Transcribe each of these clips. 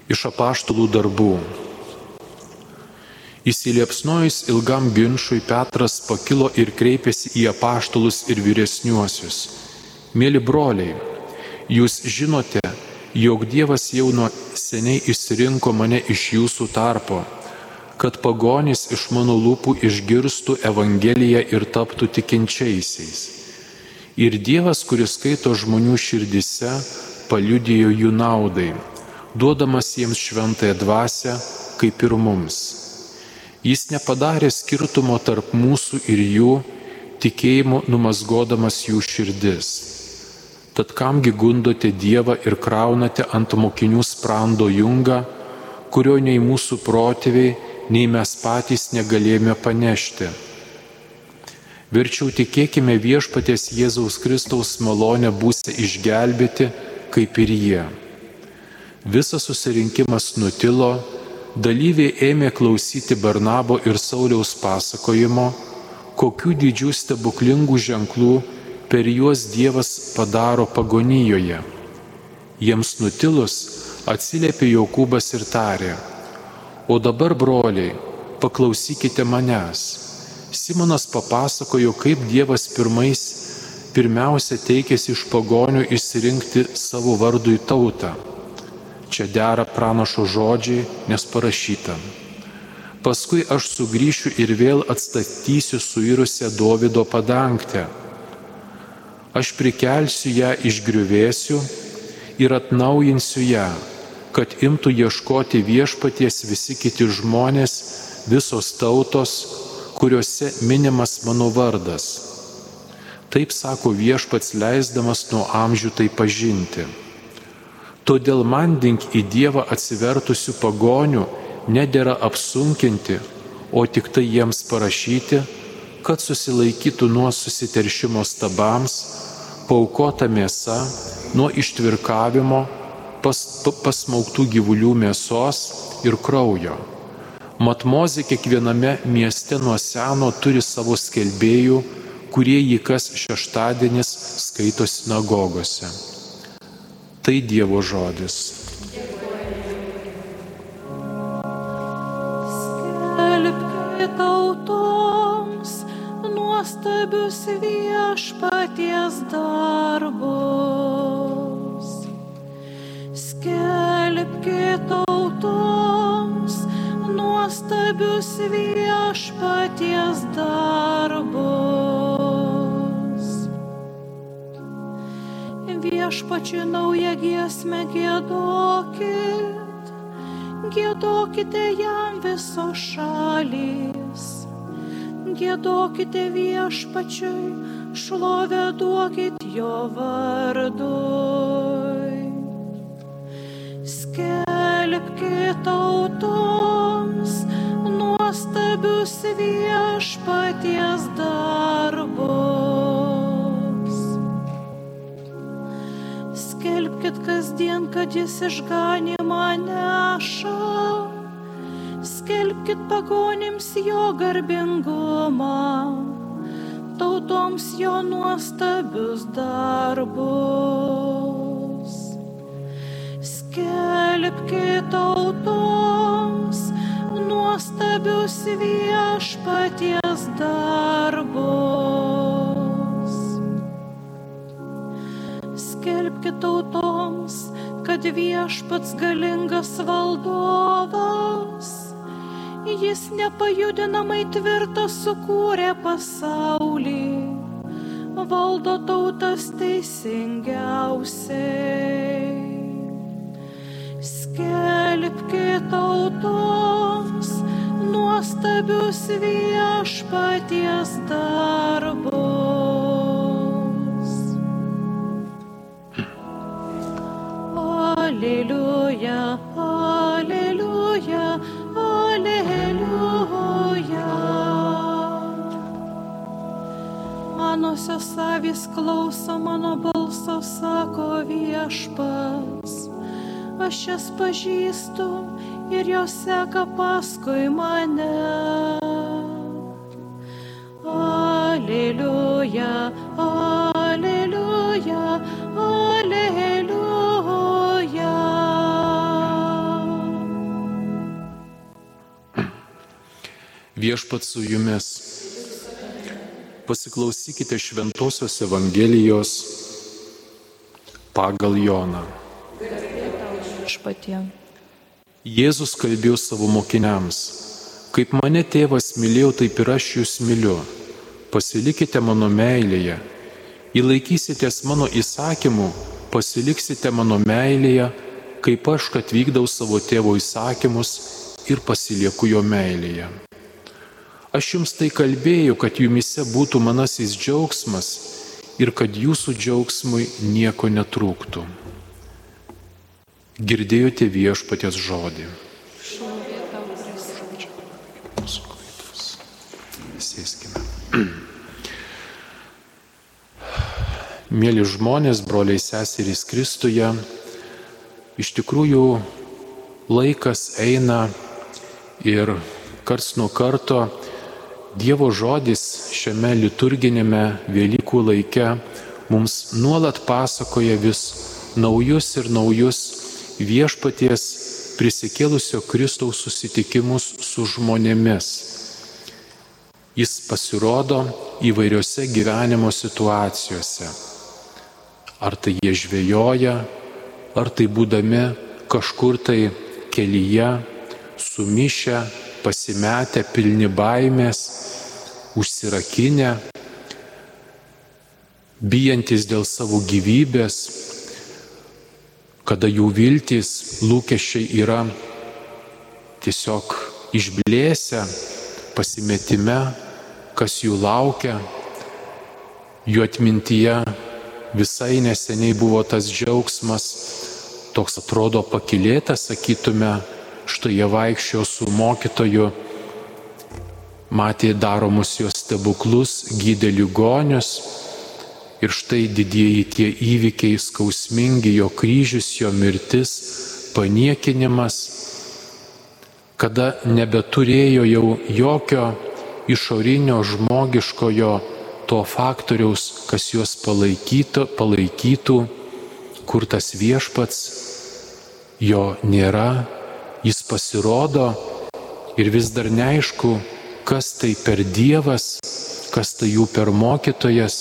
Iš apaštalų darbų. Įsiliepsnojus ilgam ginčui, Petras pakilo ir kreipėsi į apaštalus ir vyresniuosius. Mėly broliai, jūs žinote, jog Dievas jau nuo seniai išsirinko mane iš jūsų tarpo, kad pagonys iš mano lūpų išgirstų Evangeliją ir taptų tikinčiaisiais. Ir Dievas, kuris skaito žmonių širdise, paliudijo jų naudai, duodamas jiems šventąją dvasią, kaip ir mums. Jis nepadarė skirtumo tarp mūsų ir jų, tikėjimu numazgodamas jų širdis. Tad kamgi gundote Dievą ir kraunate ant mokinių sprando jungą, kurio nei mūsų protėviai, nei mes patys negalėjome panešti. Verčiau tikėkime viešpaties Jėzaus Kristaus malonę būsite išgelbėti, kaip ir jie. Visas susirinkimas nutilo, dalyviai ėmė klausyti Barnabo ir Sauliaus pasakojimo, kokių didžių stebuklingų ženklų per juos Dievas padaro pagonijoje. Jiems nutilus atsiliepė Jokūbas ir tarė: O dabar, broliai, paklausykite manęs. Simonas papasakojo, kaip Dievas pirmiausia teikėsi iš pagonių išsirinkti savo vardui tautą. Čia dera pranašo žodžiai, nes parašyta: Paskui aš sugrįšiu ir vėl atstatysiu suirusią Dovydo padangtę. Aš prikelsiu ją iš griuvėsių ir atnaujinsiu ją, kad imtų ieškoti viešpaties visi kiti žmonės, visos tautos, kuriuose minimas mano vardas. Taip sako viešpats, leisdamas nuo amžių tai pažinti. Todėl mandink į Dievą atsivertusių pagonių nedera apsunkinti, o tik tai jiems parašyti, kad susilaikytų nuo susiteršimo stabams, paaukota mėsa, nuo ištvirkavimo, pasmauktų gyvulių mėsos ir kraujo. Mat Mozė kiekviename mieste nuo seno turi savo skelbėjų, kurie jį kas šeštadienis skaito sinagogose. Tai Dievo žodis. Skelbkite tautoms nuostabius viešpaties darbus. Skelbkite tautoms nuostabius viešpaties darbus. Viešpačiui naują giesmę giedokit, giedokite jam visos šalys. Giedokite viešpačiui, šlovę duokit jo vardui. Skelbkite tautoms nuostabius viešpaties darbus. Skelbkit kasdien, kad jis išganymą neša. Skelbkit pagonims jo garbingumą, tautoms jo nuostabius darbus. Skelbkit tautoms nuostabius viešpaties darbus. Skelbkit tautoms, kad viešpats galingas valdovas, jis nepajudinamai tvirtas sukūrė pasaulį, valdo tautas teisingiausiai. Skelbkit tautoms nuostabius viešpaties darbus. Aleliuja, aleliuja, aleliuja. Manosios avys klauso mano balso, sako viešpats. Aš jas pažįstu ir jos seka paskui mane. Aleliuja, aleliuja, aleliuja. Viešpats su jumis. Pasiklausykite Šventosios Evangelijos pagal Joną. Jėzus kalbėjo savo mokiniams: kaip mane tėvas mylėjo, taip ir aš jūs myliu. Pasilikite mano meilėje. Jei laikysitės mano įsakymų, pasiliksite mano meilėje, kaip aš, kad vykdau savo tėvo įsakymus ir pasilieku jo meilėje. Aš jums tai kalbėjau, kad jumise būtų manasis džiaugsmas ir kad jūsų džiaugsmui nieko netrūktų. Girdėjote Viešpaties žodį. Sėskime. Mėly žmonės, broliai seserys Kristuje, iš tikrųjų laikas eina ir karts nuo karto Dievo žodis šiame liturginėme Velykų laike mums nuolat pasakoja vis naujus ir naujus Viešpaties prisikėlusio Kristaus susitikimus su žmonėmis. Jis pasirodo įvairiose gyvenimo situacijose. Ar tai jie žvejoja, ar tai būdami kažkur tai kelyje, sumišę, pasimetę, pilni baimės, užsirakinę, bijantis dėl savo gyvybės, kada jų viltys, lūkesčiai yra tiesiog išblėsę, pasimetime, kas jų laukia. Jų atmintyje visai neseniai buvo tas džiaugsmas, toks atrodo pakylėtas, sakytume, štai jie vaikščiojo su mokytoju, matė daromus jo stebuklus, gydė ligonius ir štai didieji tie įvykiai skausmingi, jo kryžius, jo mirtis, paniekinimas, kada nebeturėjo jau jokio išorinio žmogiškojo to faktoriaus, kas juos palaikytų, kur tas Viešpats, jo nėra, jis pasirodo ir vis dar neaišku, kas tai per Dievas, kas tai jų per mokytojas.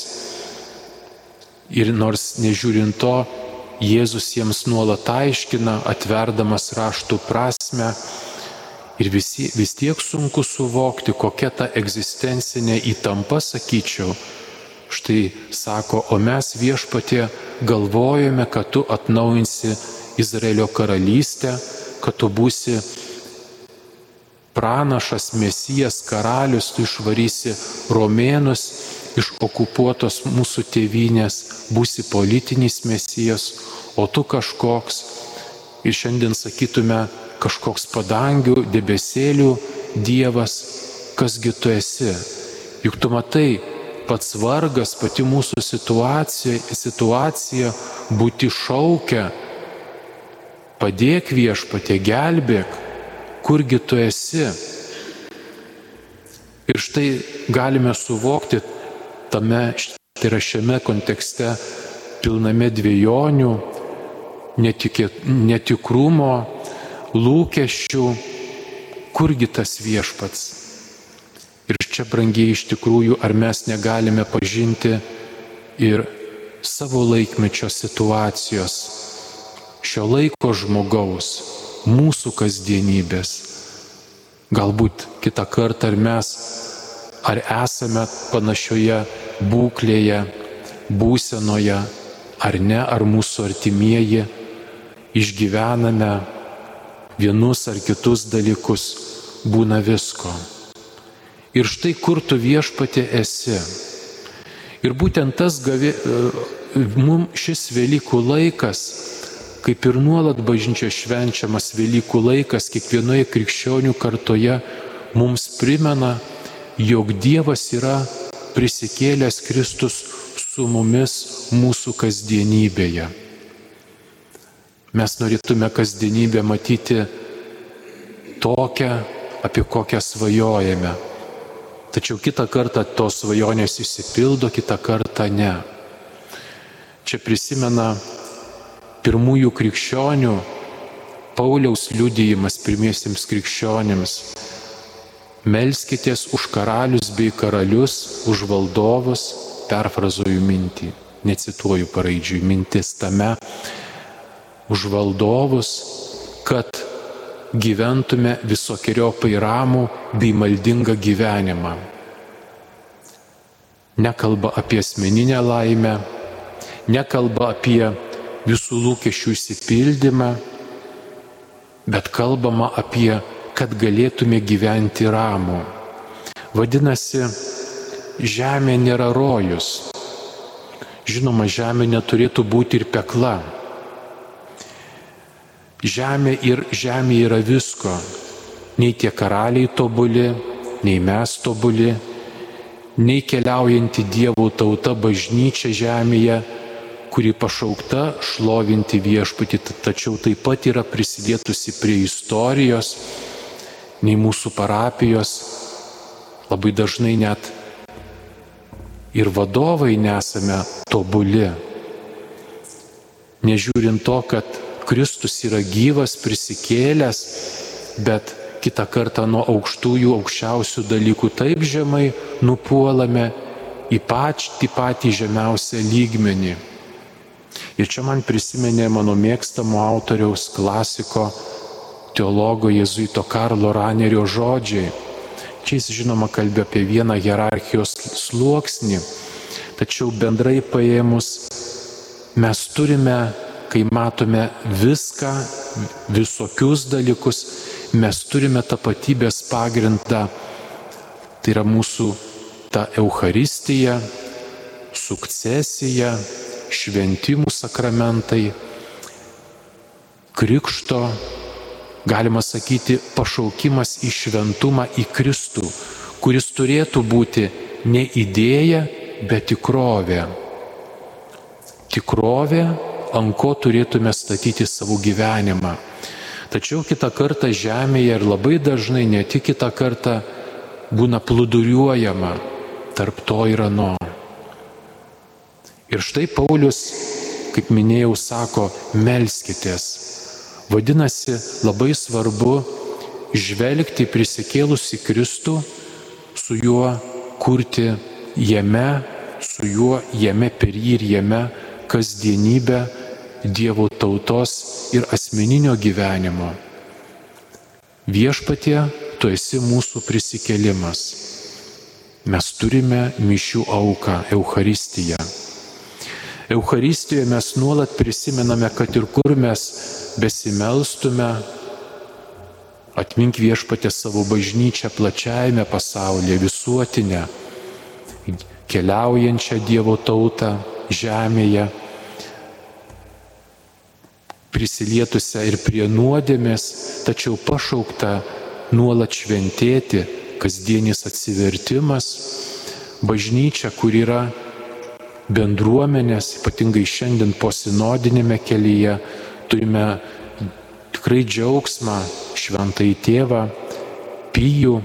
Ir nors nežiūrint to, Jėzus jiems nuolat aiškina, atverdamas raštų prasmę, ir vis tiek sunku suvokti, kokia ta egzistencinė įtampa, sakyčiau. Štai sako, o mes Viešpatie galvojame, kad tu atnaujinsi Izraelio karalystę, kad tu būsi pranašas, mesijas, karalius, tu išvarysi romėnus iš okupuotos mūsų tėvynės, būsi politinis mesijas, o tu kažkoks, ir šiandien sakytume, kažkoks padangių, debesėlių Dievas, kasgi tu esi. Juk tu matai, pats vargas, pati mūsų situacija būti šaukia. Padėk Viešpatie, gelbėk, kurgi tu esi. Ir štai galime suvokti tame, tai yra šiame kontekste pilname dvejonių, netikrumo, lūkesčių, kurgi tas Viešpats. Ir čia, brangiai, iš tikrųjų, ar mes negalime pažinti ir savo laikmečio situacijos, šio laiko žmogaus, mūsų kasdienybės. Galbūt kitą kartą ar esame panašioje būklėje, būsenoje, ar ne, ar mūsų artimieji išgyvename vienus ar kitus dalykus, būna visko. Ir štai kur tu Viešpatie esi. Ir būtent mums šis Velykų laikas, kaip ir nuolat bažnyčia švenčiamas Velykų laikas, kiekvienoje krikščionių kartoje mums primena, jog Dievas yra prisikėlęs Kristus su mumis mūsų kasdienybėje. Mes norėtume kasdienybę matyti tokią, apie kokią svajojame. Tačiau kitą kartą tos svajonės išsipildo, kitą kartą ne. Čia prisimena pirmųjų krikščionių Pauliaus liudijimas pirmiesiems krikščionims. melskitės už karalius bei karalius, už valdovus, perfrazuoju mintį, necituoju paraidžiui, mintis tame, už valdovus, kad gyventume visokiojopai ramų bei maldingą gyvenimą. Nekalba apie asmeninę laimę, nekalba apie visų lūkesčių išsipildymą, bet kalbama apie, kad galėtume gyventi ramų. Vadinasi, žemė nėra rojus. Žinoma, žemė neturėtų būti ir pekla. Žemė yra visko. Nei tie karaliai tobuli, nei mes tobuli, nei keliaujanti Dievo tauta bažnyčia žemėje, kuri pašaukta šlovinti viešpatį, tačiau taip pat yra prisidėtusi prie istorijos, nei mūsų parapijos. Labai dažnai net ir vadovai nesame tobuli. Nežiūrint to, kad Kristus yra gyvas, prisikėlęs, bet kitą kartą nuo aukščiausių dalykų taip žemai nupuolame į patį žemiausią lygmenį. Ir čia man prisiminė mano mėgstamo autoriaus, klasiko, teologo jėzuito Karlo Ranerio žodžiai. Čia jis žinoma kalbėjo apie vieną hierarchijos sluoksnį, tačiau bendrai paėmus mes turime, kai matome viską, visokius dalykus, mes turime tapatybės pagrindą, tai yra mūsų ta Eucharistija, sukcesija, šventimų sakramentai, krikšto, galima sakyti, pašaukimas į šventumą, į Kristų, kuris turėtų būti ne idėja, bet tikrovė. Tikrovė, ant ko turėtume statyti savo gyvenimą. Tačiau kitą kartą žemėje ir labai dažnai, ne tik kitą kartą, būna plūduriuojama tarp to ir ano. Ir štai Paulius, kaip minėjau, sako, melskitės. Vadinasi, labai svarbu žvelgti prisikėlusi Kristų, su juo kurti jame, su juo jame per jį ir jame kasdienybę Dievo tautos ir asmeninio gyvenimo. Viešpatie, tu esi mūsų prisikėlimas. Mes turime mišių auką, Eucharistiją. Eucharistijoje mes nuolat prisimename, kad ir kur mes besimelstume, atmink Viešpatie savo bažnyčią plačiajame pasaulyje, visuotinę, keliaujančią Dievo tautą žemėje, prisilietusią ir prie nuodėmės, tačiau pašaukta nuolat šventėti, kasdienis atsivertimas, bažnyčia, kur yra bendruomenės, ypatingai šiandien posinodinėme kelyje, turime tikrai džiaugsmą, šventąjį tėvą, Pijų,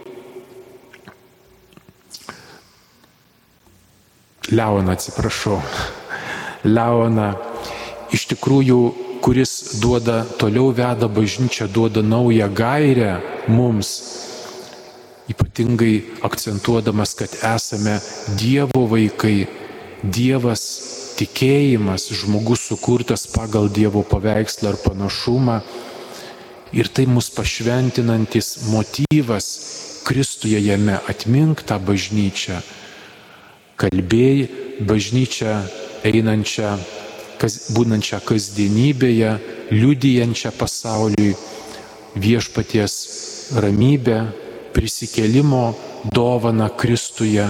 Leoną, iš tikrųjų, kuris toliau veda bažnyčią, duoda naują gairę mums, ypatingai akcentuodamas, kad esame Dievo vaikai, Dievas, tikėjimas, žmogus sukurtas pagal Dievo paveikslą ar panašumą. Ir tai mus pašventinantis motyvas Kristuje jame, atmink tą bažnyčią, kalbėjai bažnyčią einančią, būnančią kasdienybėje, liudijančią pasauliui viešpaties ramybę, prisikėlimo dovaną Kristuje,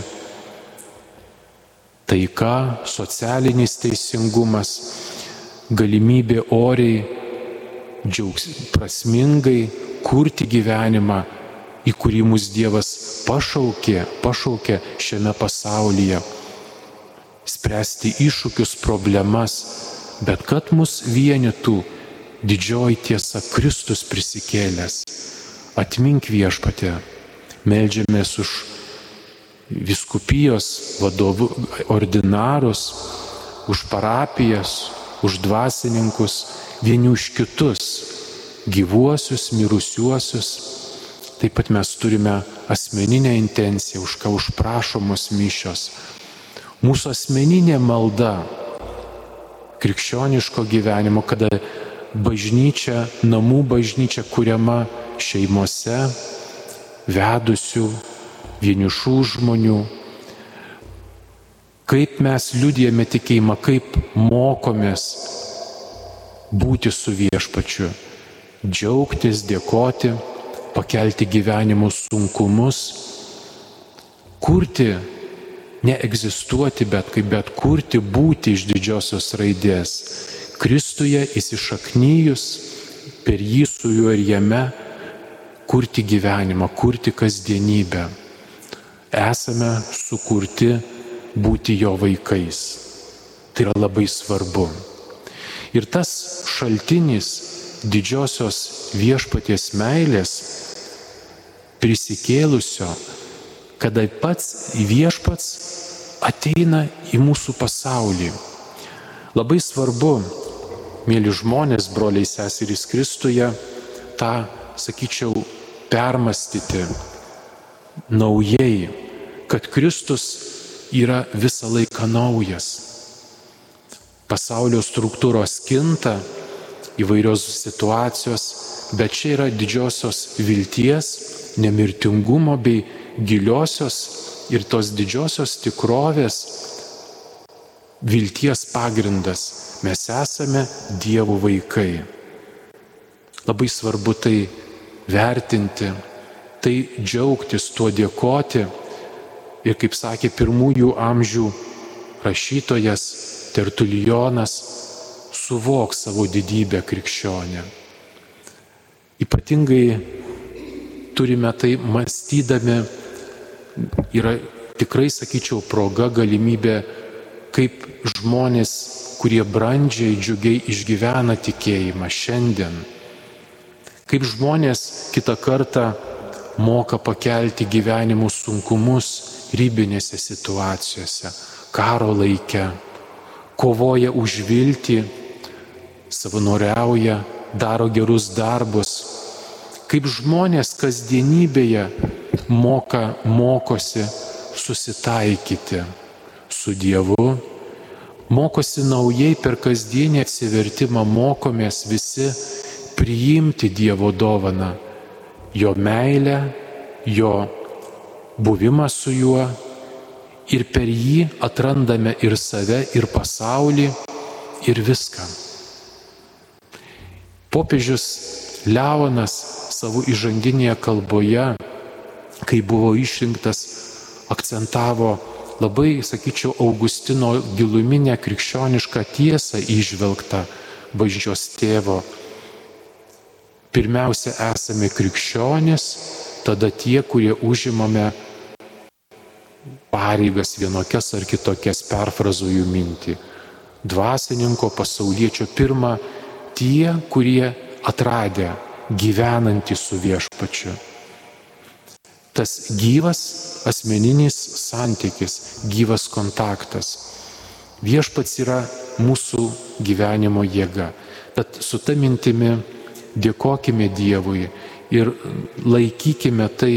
taika, socialinis teisingumas, galimybė oriai, prasmingai kurti gyvenimą, į kurį mus Dievas pašaukė šiame pasaulyje, spręsti iššūkius, problemas, bet kad mus vienytų didžioji tiesa, Kristus prisikėlęs. Atmink Viešpatie, meldžiamės už vyskupijos vadovų, ordinarus, už parapijas, už dvasininkus, vieni už kitus, gyvuosius, mirusiuosius, taip pat mes turime asmeninę intenciją, už ką užprašomos mišios. Mūsų asmeninė malda krikščioniško gyvenimo, kada bažnyčia, namų bažnyčia kuriama šeimose, vedusių, vienišų žmonių. Kaip mes liudijame tikėjimą, kaip mokomės būti su Viešpačiu, džiaugtis, dėkoti, pakelti gyvenimo sunkumus, kurti, neegzistuoti, bet kurti, būti iš didžiosios raidės. Kristuje įsišaknyjus, per jį su juo ir jame, kurti gyvenimą, kurti kasdienybę. Esame sukurti būti jo vaikais. Tai yra labai svarbu. Ir tas šaltinis didžiosios Viešpaties meilės prisikėlusio, kada pats Viešpats ateina į mūsų pasaulį. Labai svarbu, mėly žmonės, broliai seserys Kristuje, tą, sakyčiau, permastyti naujai, kad Kristus yra visą laiką naujas. Pasaulio struktūros kinta, įvairios situacijos, bet čia yra didžiosios vilties, nemirtingumo bei giliosios ir tos didžiosios tikrovės vilties pagrindas. Mes esame Dievo vaikai. Labai svarbu tai vertinti, tai džiaugtis, tuo dėkoti. Ir kaip sakė pirmųjų amžių rašytojas Tertulijonas, suvok savo didybę krikščionė. Ypatingai turime tai mąstydami, yra tikrai, sakyčiau, proga, galimybė, kaip žmonės, kurie brandžiai, džiugiai išgyvena tikėjimą šiandien. Kaip žmonės kitą kartą moka pakelti gyvenimo sunkumus ribinėse situacijose, karo laike, kovoja už viltį, savanoriauja, daro gerus darbus. Kaip žmonės kasdienybėje mokosi susitaikyti su Dievu, mokosi naujai per kasdienį atsivertimą, mokomės visi priimti Dievo dovaną, jo meilę, jo buvimą su juo, ir per jį atrandame ir save, ir pasaulį, ir viską. Popiežius Leonas savo įžanginėje kalboje, kai buvo išrinktas, akcentavo labai, sakyčiau, Augustino giluminę krikščionišką tiesą įžvelgtą bažnyčios tėvo. Pirmiausia, esame krikščionys, tada tie, kurie užimame pareigas vienokias ar kitokias, perfrazuoju mintį. Dvasininko, pasauliečio, pirma, tie, kurie atradę, gyvenantys su Viešpačiu. Tas gyvas asmeninis santykis, gyvas kontaktas. Viešpats yra mūsų gyvenimo jėga. Tad su ta mintimi dėkokime Dievui ir laikykime tai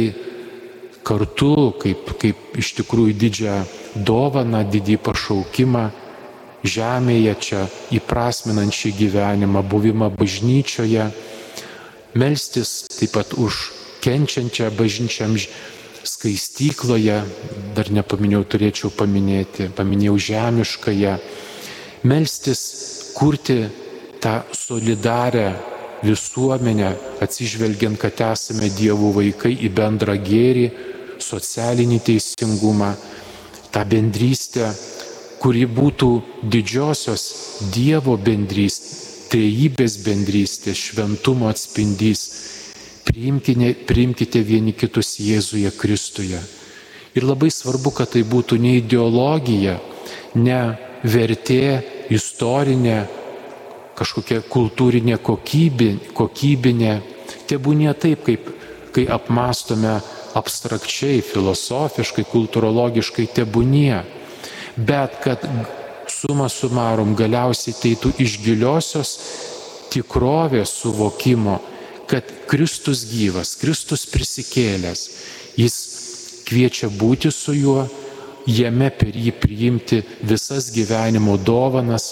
kartu, kaip iš tikrųjų didžią dovaną, didį pašaukimą žemėje čia įprasminant šį gyvenimą, buvimą bažnyčioje, melstis taip pat už kenčiančią bažnyčią skaistykloje, dar nepaminėjau, turėčiau paminėjau žemiškąją, melstis, kurti tą solidarią visuomenę, atsižvelgiant, kad esame Dievo vaikai, į bendrą gėrį, socialinį teisingumą, tą bendrystę, kuri būtų didžiosios Dievo bendrystės, trejybės bendrystės, šventumo atspindys. Priimkite vieni kitus Jėzuje Kristuje. Ir labai svarbu, kad tai būtų ne ideologija, ne vertė istorinė, kažkokia kultūrinė kokybinė. Tebūnie taip, kai apmastome abstrakčiai, filosofiškai, kultūrologiškai, tebūnie. Bet kad suma sumarum galiausiai teitų iš giliosios tikrovės suvokimo, kad Kristus gyvas, Kristus prisikėlęs, jis kviečia būti su juo, jame per jį priimti visas gyvenimo dovanas,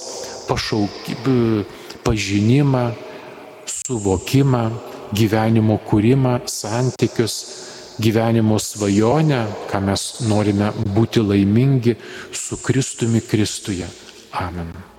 pažinimą, suvokimą, gyvenimo kūrimą, santykius, gyvenimo svajonę, ką mes norime būti laimingi su Kristumi Kristuje. Amen.